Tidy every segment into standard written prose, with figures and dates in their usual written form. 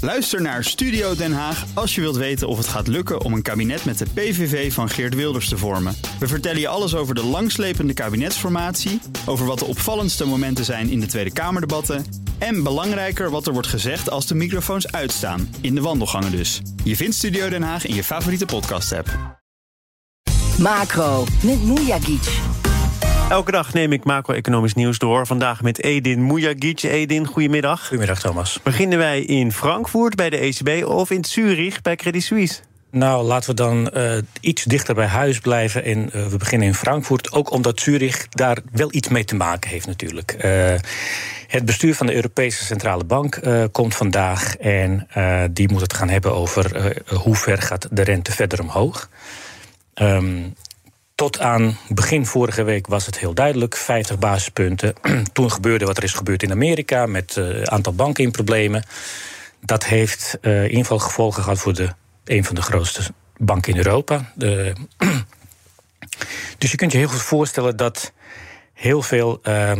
Luister naar Studio Den Haag als je wilt weten of het gaat lukken om een kabinet met de PVV van Geert Wilders te vormen. We vertellen je alles over de langslepende kabinetsformatie, over wat de opvallendste momenten zijn in de Tweede Kamerdebatten en belangrijker wat er wordt gezegd als de microfoons uitstaan, in de wandelgangen dus. Je vindt Studio Den Haag in je favoriete podcast-app. Macro met Mujagic. Elke dag neem ik macro-economisch nieuws door. Vandaag met Edin Mujagic. Edin, goedemiddag. Goedemiddag, Thomas. Beginnen wij in Frankfurt bij de ECB of in Zurich bij Credit Suisse? Nou, laten we dan iets dichter bij huis blijven. En we beginnen in Frankfurt. Ook omdat Zurich daar wel iets mee te maken heeft natuurlijk. Het bestuur van de Europese Centrale Bank komt vandaag. En die moet het gaan hebben over hoe ver gaat de rente verder omhoog. Tot aan begin vorige week was het heel duidelijk, 50 basispunten. Toen gebeurde wat er is gebeurd in Amerika met een aantal banken in problemen. Dat heeft in ieder geval gevolgen gehad voor een van de grootste banken in Europa. Dus je kunt je heel goed voorstellen dat heel veel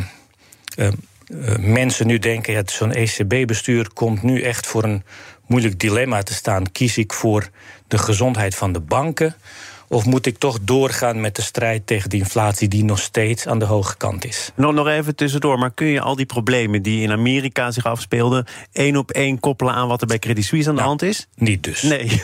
mensen nu denken, ja, zo'n ECB-bestuur komt nu echt voor een moeilijk dilemma te staan. Kies ik voor de gezondheid van de banken, of moet ik toch doorgaan met de strijd tegen de inflatie die nog steeds aan de hoge kant is? Nog even tussendoor, maar kun je al die problemen die in Amerika zich afspeelden 1 op 1 koppelen aan wat er bij Credit Suisse aan de hand is? Niet dus. Nee.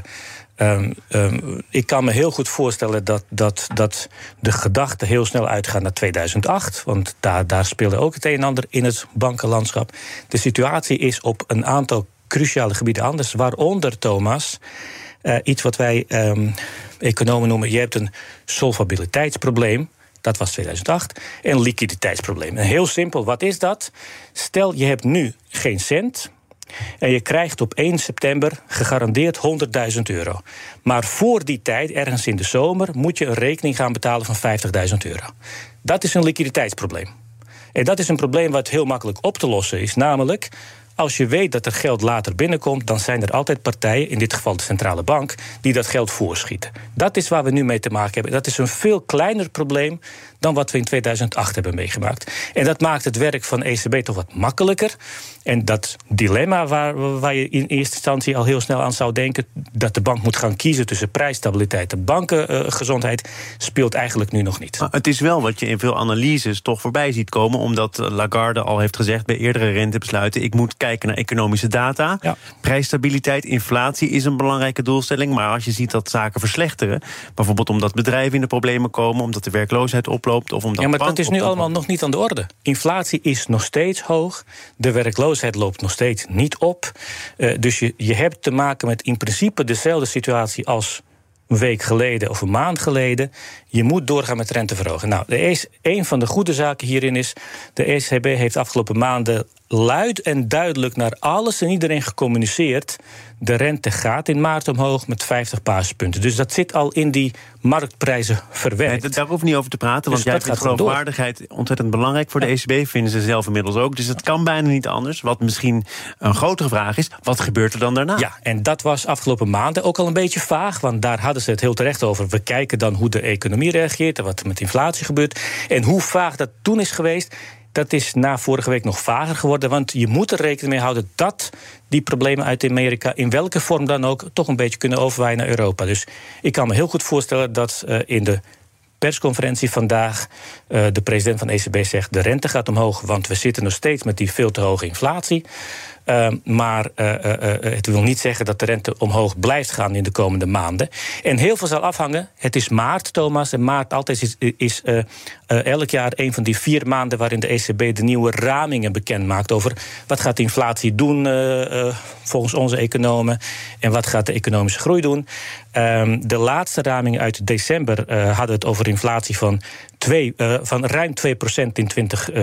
Ik kan me heel goed voorstellen dat de gedachte heel snel uitgaat naar 2008. Want daar speelde ook het een en ander in het bankenlandschap. De situatie is op een aantal cruciale gebieden anders, waaronder, Thomas, iets wat wij economen noemen, je hebt een solvabiliteitsprobleem, dat was 2008, en een liquiditeitsprobleem. En heel simpel, wat is dat? Stel, je hebt nu geen cent en je krijgt op 1 september gegarandeerd €100.000. Maar voor die tijd, ergens in de zomer, moet je een rekening gaan betalen van €50.000. Dat is een liquiditeitsprobleem. En dat is een probleem wat heel makkelijk op te lossen is, namelijk, als je weet dat er geld later binnenkomt, dan zijn er altijd partijen, in dit geval de centrale bank, die dat geld voorschieten. Dat is waar we nu mee te maken hebben. Dat is een veel kleiner probleem dan wat we in 2008 hebben meegemaakt. En dat maakt het werk van ECB toch wat makkelijker. En dat dilemma waar je in eerste instantie al heel snel aan zou denken, dat de bank moet gaan kiezen tussen prijsstabiliteit en bankengezondheid, speelt eigenlijk nu nog niet. Maar het is wel wat je in veel analyses toch voorbij ziet komen, omdat Lagarde al heeft gezegd bij eerdere rentebesluiten, ik moet kijken naar economische data. Ja. Prijsstabiliteit, inflatie is een belangrijke doelstelling, maar als je ziet dat zaken verslechteren, bijvoorbeeld omdat bedrijven in de problemen komen, omdat de werkloosheid oploopt, of omdat ja, maar dat is nu allemaal nog niet aan de orde. Inflatie is nog steeds hoog, de werkloosheid loopt nog steeds niet op. Dus je hebt te maken met in principe dezelfde situatie als een week geleden of een maand geleden. Je moet doorgaan met renteverhogen. Nou, een van de goede zaken hierin is, de ECB heeft afgelopen maanden luid en duidelijk naar alles en iedereen gecommuniceerd, de rente gaat in maart omhoog met 50 basispunten. Dus dat zit al in die marktprijzen verwerkt. Nee, daar hoef je niet over te praten, want dus jij vindt geloofwaardigheid ontzettend belangrijk voor de ECB, vinden ze zelf inmiddels ook. Dus het kan bijna niet anders. Wat misschien een grotere vraag is, wat gebeurt er dan daarna? Ja, en dat was afgelopen maanden ook al een beetje vaag, want daar hadden ze het heel terecht over. We kijken dan hoe de economie reageert en wat er met inflatie gebeurt. En hoe vaag dat toen is geweest, dat is na vorige week nog vager geworden, want je moet er rekening mee houden dat die problemen uit Amerika, in welke vorm dan ook, toch een beetje kunnen overwaaien naar Europa. Dus ik kan me heel goed voorstellen dat in de persconferentie vandaag de president van de ECB zegt, de rente gaat omhoog, want we zitten nog steeds met die veel te hoge inflatie. Maar het wil niet zeggen dat de rente omhoog blijft gaan in de komende maanden. En heel veel zal afhangen. Het is maart, Thomas. En maart altijd is elk jaar een van die 4 maanden waarin de ECB de nieuwe ramingen bekend maakt over wat gaat de inflatie doen volgens onze economen en wat gaat de economische groei doen. De laatste ramingen uit december hadden het over inflatie van ruim 2% in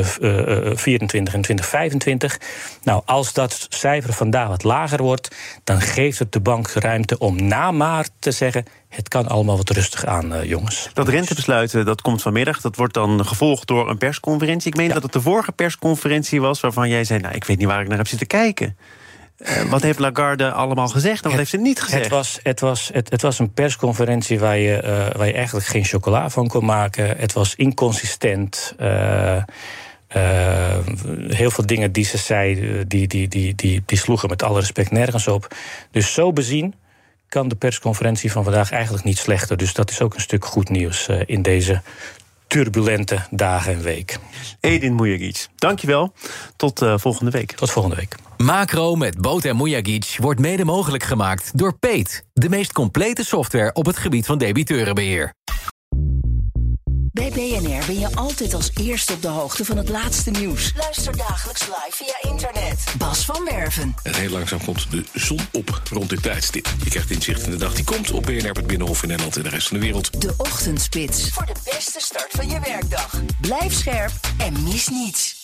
2024 en 2025. Nou, als dat cijfer vandaag wat lager wordt, dan geeft het de bank ruimte om na maart te zeggen, het kan allemaal wat rustig aan, jongens. Dat rentebesluit, dat komt vanmiddag. Dat wordt dan gevolgd door een persconferentie. Ik meen dat het de vorige persconferentie was waarvan jij zei, nou, ik weet niet waar ik naar heb zitten kijken. Wat heeft Lagarde allemaal gezegd en wat heeft ze niet gezegd? Het was een persconferentie waar je eigenlijk geen chocola van kon maken. Het was inconsistent. Heel veel dingen die ze zei, die sloegen met alle respect nergens op. Dus zo bezien kan de persconferentie van vandaag eigenlijk niet slechter. Dus dat is ook een stuk goed nieuws in deze turbulente dagen en week. Edin Mujagic, dankjewel. Tot volgende week. Tot volgende week. Macro met Boot en Mujagic wordt mede mogelijk gemaakt door Peet, de meest complete software op het gebied van debiteurenbeheer. Bij BNR ben je altijd als eerste op de hoogte van het laatste nieuws. Luister dagelijks live via internet. Bas van Werven. En heel langzaam komt de zon op rond dit tijdstip. Je krijgt inzicht in de dag die komt op BNR, het Binnenhof in Nederland en de rest van de wereld. De Ochtendspits. Voor de beste start van je werkdag. Blijf scherp en mis niets.